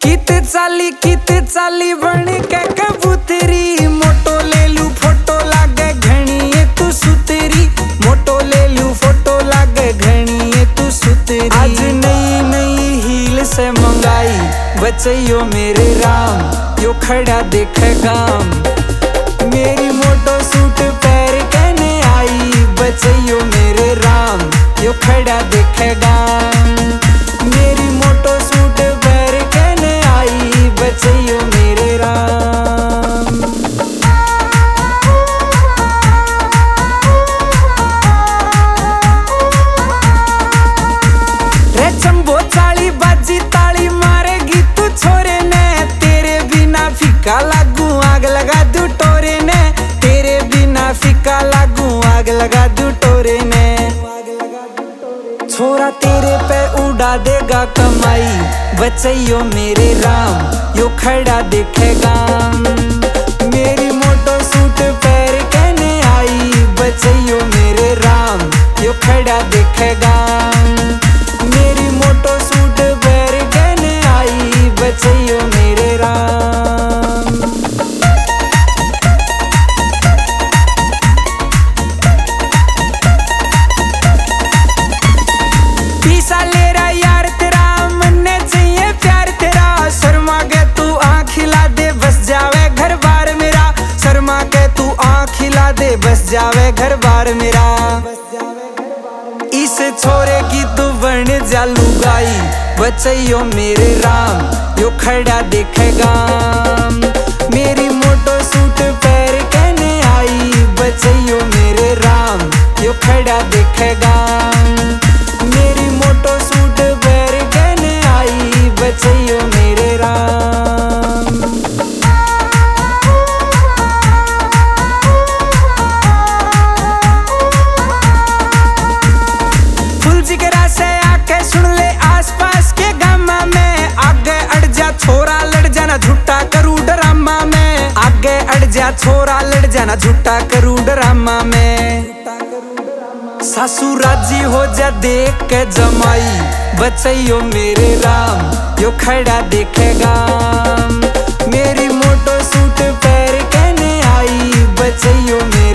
कित चाली बन के कबूतरी। मोटो ले लू फोटो लागे घनी तू सुतरी। मोटो ले लू फोटो लागे घनी तू सुतरी। आज नई नई हील से मंगाई बचैयो मेरे राम। यो खड़ा देखे गाम मेरी मोटो सूट पैर कहने आई। बचैयो मेरे राम यो खड़ा देखे गाम। मेरी मोटो सूट पैर कहने आई। बचैयो मेरे राम। रे चंबो चाली बाजी ताली मारेगी तू छोरे ने। तेरे बिना फीका लागू आग लगा दू टोरे ने। तेरे बिना फीका लागू आग लगा दू टोरे ने। छोरा तेरे पे उड़ा देगा कमाई। बचैयो मेरे राम यो खड़ा देखेगा। मेरी मोटो सूट पैर कहने आई। बचैयो मेरे राम यो खड़ा देखेगा। मेरी मोटो सूट पैर कहने आई। बचैयो मेरे राम। पीसा ले रहा यार तेरा मन्ने चाहिए प्यार तेरा। शर्मा के तू आँख खिला दे बस जावे घर बार मेरा। शर्मा के तू आँख खिला दे बस जावे घर बार मेरा। इस छोरे की तू बन जा लुगाई। बचैयो मेरे राम यो खड़ा देखेगा। मेरी मोटो सूट पैर कहने आई। बचैयो मेरे राम यो खड़ा देखेगा। मेरी मोटो सूट पैर कहने आई। बचैयो मेरे राम। फुल जिगरा से आके सुन ले आसपास के गामा में। आगे अड़ जा छोरा लड़ जाना झूठा करू ड्रामा में। आगे अड़ जा छोरा लड़ जाना झूठा करू ड्रामा में। सासू राजी हो जा देख के जमाई। बचैयो मेरे राम यो खड़ा देखेगा। मेरी मोटो सूट पैर कहने आई। बचैयो मेरे